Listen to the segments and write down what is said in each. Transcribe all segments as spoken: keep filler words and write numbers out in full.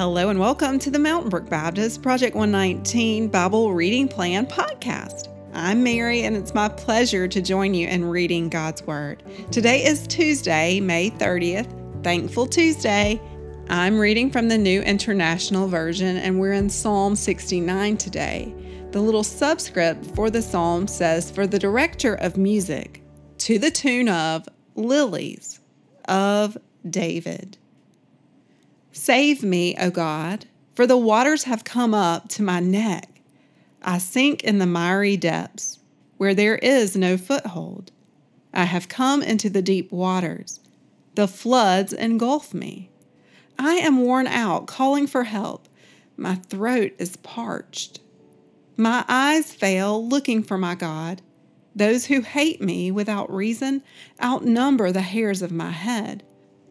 Hello and welcome to the Mountain Brook Baptist Project one nineteen Bible Reading Plan podcast. I'm Mary and it's my pleasure to join you in reading God's Word. Today is Tuesday, May thirtieth, Thankful Tuesday. I'm reading from the New International Version and we're in Psalm sixty-nine today. The little subscript for the psalm says, "For the director of music, to the tune of Lilies of David. Save me, O God, for the waters have come up to my neck. I sink in the miry depths, where there is no foothold. I have come into the deep waters. The floods engulf me. I am worn out, calling for help. My throat is parched. My eyes fail, looking for my God. Those who hate me without reason outnumber the hairs of my head.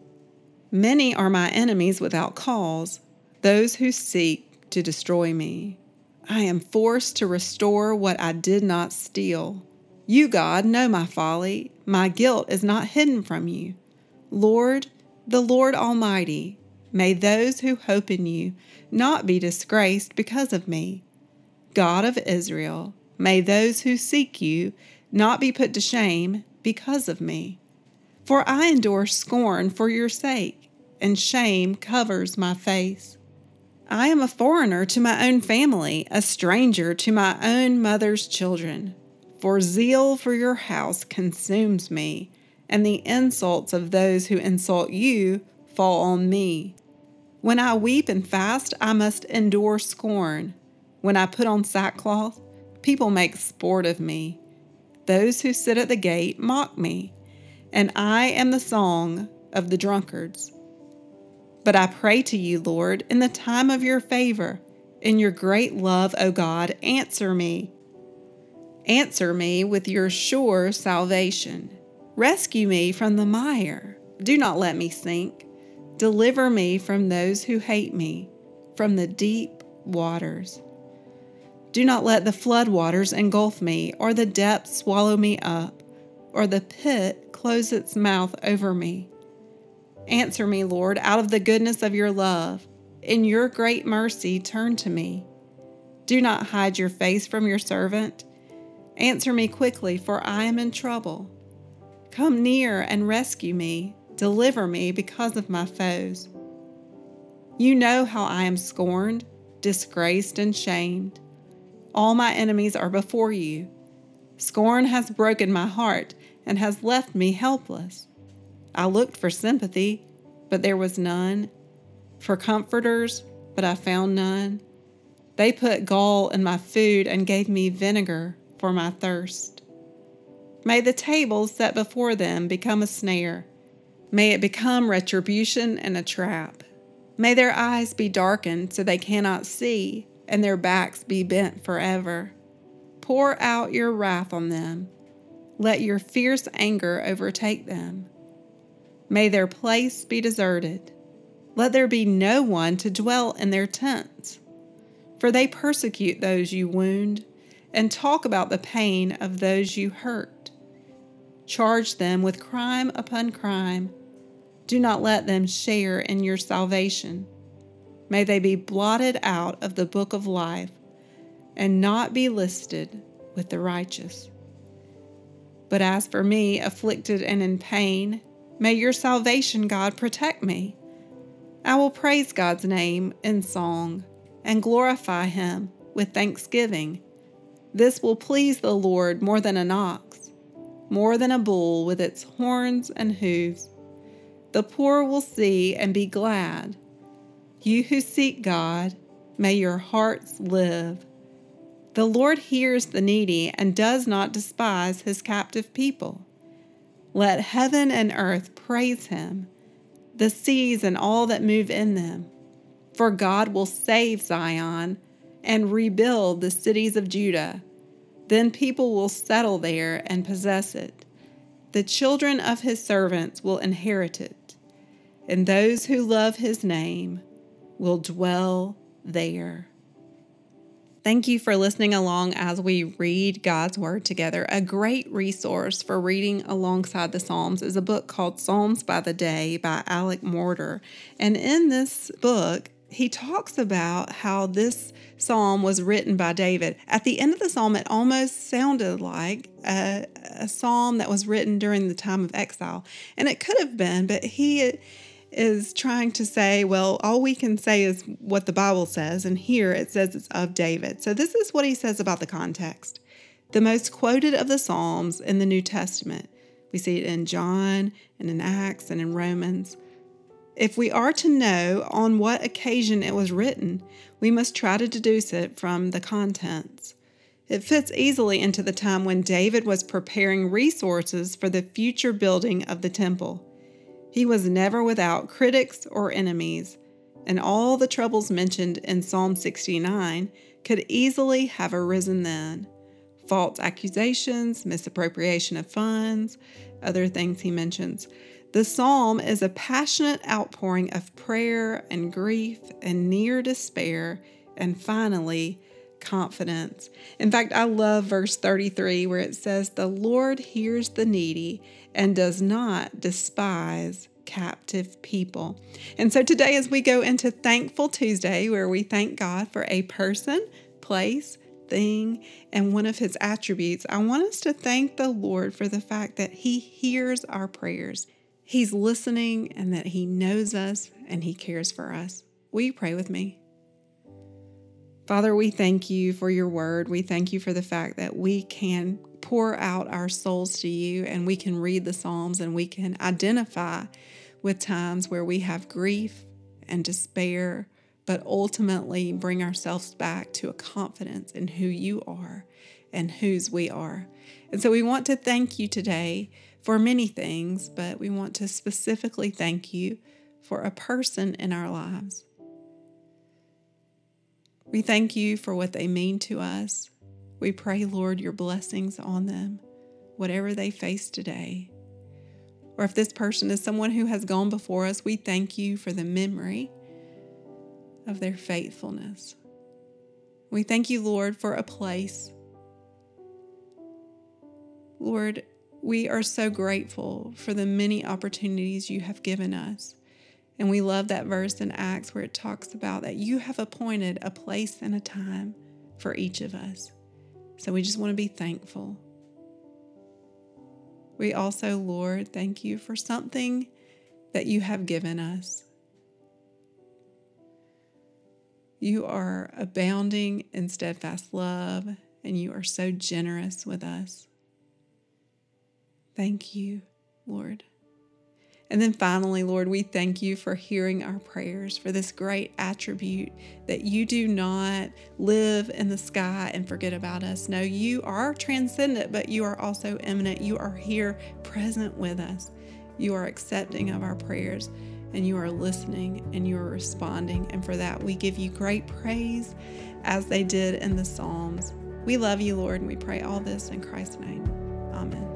Many are my enemies without cause, those who seek to destroy me. I am forced to restore what I did not steal. You, God, know my folly. My guilt is not hidden from you. Lord, the Lord Almighty, may those who hope in you not be disgraced because of me. God of Israel, may those who seek you not be put to shame because of me. For I endure scorn for your sake, and shame covers my face. I am a foreigner to my own family, a stranger to my own mother's children. For zeal for your house consumes me, and the insults of those who insult you fall on me. When I weep and fast, I must endure scorn. When I put on sackcloth, people make sport of me. Those who sit at the gate mock me, and I am the song of the drunkards. But I pray to you, Lord, in the time of your favor. In your great love, O God, answer me. Answer me with your sure salvation. Rescue me from the mire. Do not let me sink. Deliver me from those who hate me, from the deep waters. Do not let the flood waters engulf me, or the depths swallow me up, or the pit close its mouth over me. Answer me, Lord, out of the goodness of your love. In your great mercy, turn to me. Do not hide your face from your servant. Answer me quickly, for I am in trouble. Come near and rescue me. Deliver me because of my foes. You know how I am scorned, disgraced, and shamed. All my enemies are before you. Scorn has broken my heart and has left me helpless. I looked for sympathy, but there was none, for comforters, but I found none. They put gall in my food and gave me vinegar for my thirst. May the tables set before them become a snare. May it become retribution and a trap. May their eyes be darkened so they cannot see, and their backs be bent forever. Pour out your wrath on them. Let your fierce anger overtake them. May their place be deserted. Let there be no one to dwell in their tents. For they persecute those you wound, and talk about the pain of those you hurt. Charge them with crime upon crime. Do not let them share in your salvation. May they be blotted out of the book of life, and not be listed with the righteous. But as for me, afflicted and in pain, may your salvation, God, protect me. I will praise God's name in song and glorify him with thanksgiving. This will please the Lord more than an ox, more than a bull with its horns and hooves. The poor will see and be glad. You who seek God, may your hearts live. The Lord hears the needy and does not despise his captive people. Let heaven and earth praise him, the seas and all that move in them. For God will save Zion and rebuild the cities of Judah. Then people will settle there and possess it. The children of his servants will inherit it, and those who love his name will dwell there." Thank you for listening along as we read God's Word together. A great resource for reading alongside the Psalms is a book called Psalms by the Day by Alec Morter. And in this book, he talks about how this psalm was written by David. At the end of the psalm, it almost sounded like a, a psalm that was written during the time of exile. And it could have been, but he is trying to say, well, all we can say is what the Bible says. And here it says it's of David. So this is what he says about the context. The most quoted of the Psalms in the New Testament. We see it in John and in Acts and in Romans. If we are to know on what occasion it was written, we must try to deduce it from the contents. It fits easily into the time when David was preparing resources for the future building of the temple. He was never without critics or enemies, and all the troubles mentioned in Psalm sixty-nine could easily have arisen then. False accusations, misappropriation of funds, other things he mentions. The psalm is a passionate outpouring of prayer and grief and near despair and finally confidence. In fact, I love verse thirty-three where it says, "The Lord hears the needy and does not despise captive people." And so today as we go into Thankful Tuesday, where we thank God for a person, place, thing, and one of his attributes, I want us to thank the Lord for the fact that he hears our prayers. He's listening and that he knows us and he cares for us. Will you pray with me? Father, we thank you for your word. We thank you for the fact that we can pour out our souls to you and we can read the Psalms and we can identify with times where we have grief and despair, but ultimately bring ourselves back to a confidence in who you are and whose we are. And so we want to thank you today for many things, but we want to specifically thank you for a person in our lives. We thank you for what they mean to us. We pray, Lord, your blessings on them, whatever they face today. Or if this person is someone who has gone before us, we thank you for the memory of their faithfulness. We thank you, Lord, for a place. Lord, we are so grateful for the many opportunities you have given us. And we love that verse in Acts where it talks about that you have appointed a place and a time for each of us. So we just want to be thankful. We also, Lord, thank you for something that you have given us. You are abounding in steadfast love, and you are so generous with us. Thank you, Lord. And then finally, Lord, we thank you for hearing our prayers, for this great attribute that you do not live in the sky and forget about us. No, you are transcendent, but you are also immanent. You are here present with us. You are accepting of our prayers, and you are listening, and you are responding. And for that, we give you great praise as they did in the Psalms. We love you, Lord, and we pray all this in Christ's name. Amen.